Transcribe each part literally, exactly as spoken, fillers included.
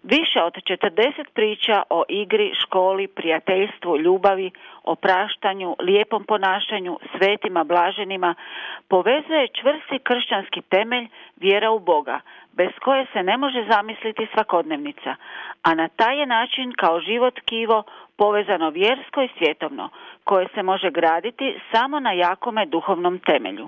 Više od četrdeset priča o igri, školi, prijateljstvu, ljubavi, opraštanju, lijepom ponašanju, svetima, blaženima, povezuje čvrsti kršćanski temelj vjera u Boga, bez koje se ne može zamisliti svakodnevnica, a na taj je način kao život tkivo povezano vjersko i svjetovno, koje se može graditi samo na jakome duhovnom temelju.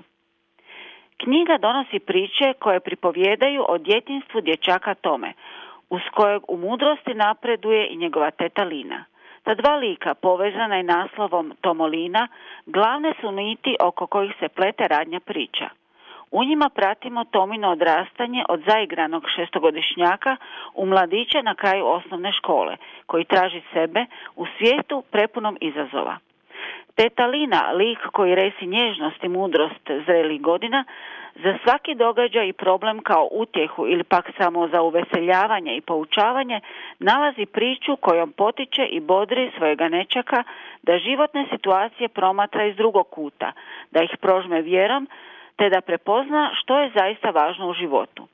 Knjiga donosi priče koje pripovijedaju o djetinjstvu dječaka Tome, uz kojeg u mudrosti napreduje i njegova teta Lina. Ta dva lika, povezana i naslovom Tomolina, glavne su niti oko kojih se plete radnja priča. U njima pratimo Tomino odrastanje od zaigranog šestogodišnjaka u mladića na kraju osnovne škole, koji traži sebe u svijetu prepunom izazova. Teta Lina, lik koji resi nježnost i mudrost zrelih godina, za svaki događaj i problem kao utjehu ili pak samo za uveseljavanje i poučavanje, nalazi priču kojom potiče i bodri svojega nečaka da životne situacije promatra iz drugog kuta, da ih prožme vjerom, te da prepozna što je zaista važno u životu.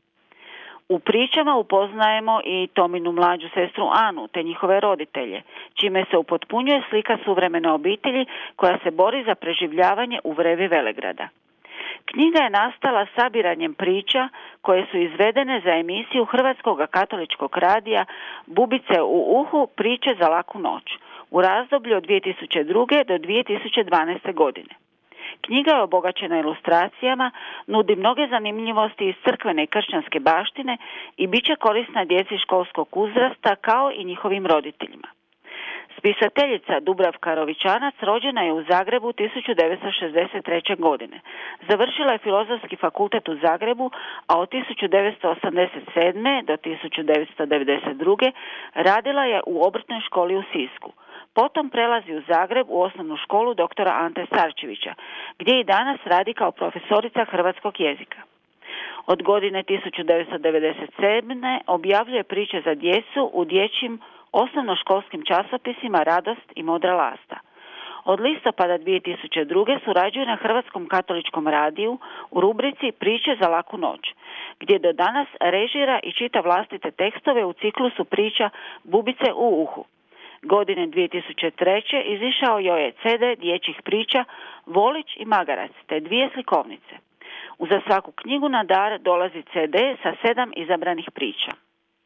U pričama upoznajemo i Tominu mlađu sestru Anu te njihove roditelje, čime se upotpunjuje slika suvremene obitelji koja se bori za preživljavanje u vrevi Velegrada. Knjiga je nastala sabiranjem priča koje su izvedene za emisiju Hrvatskog katoličkog radija Bubice u uhu, priče za laku noć u razdoblju od dvije tisuće druge. do dvije tisuće dvanaeste. godine. Knjiga je obogaćena ilustracijama, nudi mnoge zanimljivosti iz crkvene i kršćanske baštine i bit će korisna djeci školskog uzrasta kao i njihovim roditeljima. Spisateljica Dubravka Rovičanac rođena je u Zagrebu tisuću devetsto šezdeset treće. godine. Završila je Filozofski fakultet u Zagrebu, a od tisuću devetsto osamdeset sedme. do tisuću devetsto devedeset druge. radila je u Obrtnoj školi u Sisku. Potom prelazi u Zagreb u osnovnu školu doktora Ante Starčevića, gdje i danas radi kao profesorica hrvatskog jezika. Od godine tisuću devetsto devedeset sedme. objavljuje priče za djecu u dječjim osnovnoškolskim časopisima Radost i Modra lasta. Od listopada dvije tisuće druge. surađuje na Hrvatskom katoličkom radiju u rubrici Priče za laku noć, gdje do danas režira i čita vlastite tekstove u ciklusu priča Bubice u uhu. Godine dvije tisuće treće. izišao joj je ce de dječjih priča Volić i Magarac, te dvije slikovnice. Uza svaku knjigu na dar dolazi ce de sa sedam izabranih priča.